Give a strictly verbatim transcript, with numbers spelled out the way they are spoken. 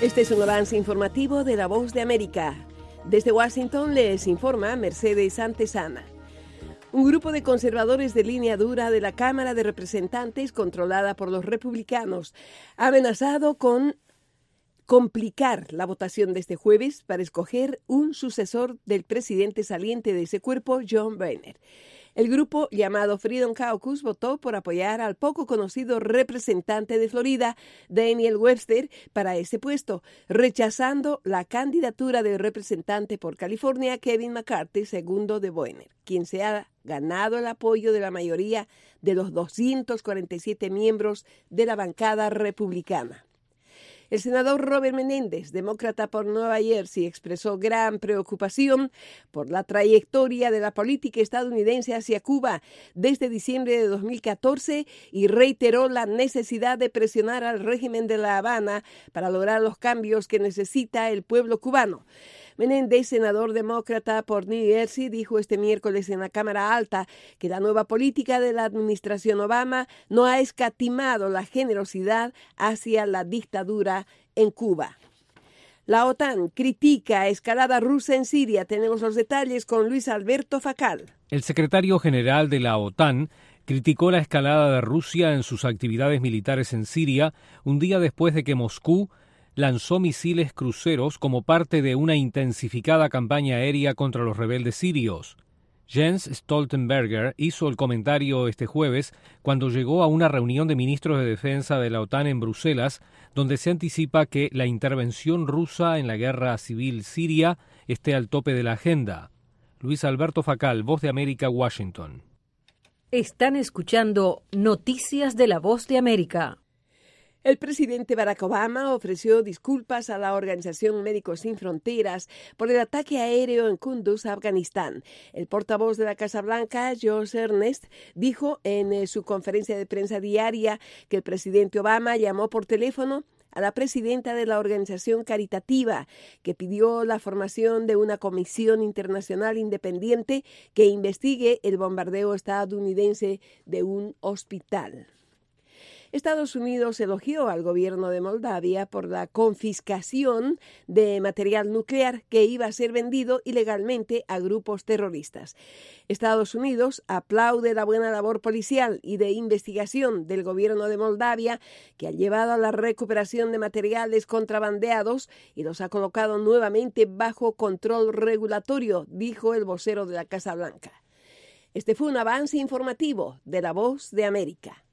Este es un avance informativo de La Voz de América. Desde Washington les informa Mercedes Antesana. Un grupo de conservadores de línea dura de la Cámara de Representantes, controlada por los republicanos, ha amenazado con complicar la votación de este jueves para escoger un sucesor del presidente saliente de ese cuerpo, John Boehner. El grupo llamado Freedom Caucus votó por apoyar al poco conocido representante de Florida, Daniel Webster, para ese puesto, rechazando la candidatura del representante por California, Kevin McCarthy, segundo de Boehner, quien se ha ganado el apoyo de la mayoría de los doscientos cuarenta y siete miembros de la bancada republicana. El senador Robert Menéndez, demócrata por Nueva Jersey, expresó gran preocupación por la trayectoria de la política estadounidense hacia Cuba desde diciembre de dos mil catorce y reiteró la necesidad de presionar al régimen de La Habana para lograr los cambios que necesita el pueblo cubano. Menéndez, senador demócrata por New Jersey, dijo este miércoles en la Cámara Alta que la nueva política de la administración Obama no ha escatimado la generosidad hacia la dictadura en Cuba. La OTAN critica escalada rusa en Siria. Tenemos los detalles con Luis Alberto Facal. El secretario general de la OTAN criticó la escalada de Rusia en sus actividades militares en Siria un día después de que Moscú lanzó misiles cruceros como parte de una intensificada campaña aérea contra los rebeldes sirios. Jens Stoltenberg hizo el comentario este jueves cuando llegó a una reunión de ministros de defensa de la OTAN en Bruselas, donde se anticipa que la intervención rusa en la guerra civil siria esté al tope de la agenda. Luis Alberto Facal, Voz de América, Washington. Están escuchando Noticias de la Voz de América. El presidente Barack Obama ofreció disculpas a la Organización Médicos Sin Fronteras por el ataque aéreo en Kunduz, Afganistán. El portavoz de la Casa Blanca, Josh Earnest, dijo en su conferencia de prensa diaria que el presidente Obama llamó por teléfono a la presidenta de la organización caritativa, que pidió la formación de una comisión internacional independiente que investigue el bombardeo estadounidense de un hospital. Estados Unidos elogió al gobierno de Moldavia por la confiscación de material nuclear que iba a ser vendido ilegalmente a grupos terroristas. Estados Unidos aplaude la buena labor policial y de investigación del gobierno de Moldavia, que ha llevado a la recuperación de materiales contrabandeados y los ha colocado nuevamente bajo control regulatorio, dijo el vocero de la Casa Blanca. Este fue un avance informativo de La Voz de América.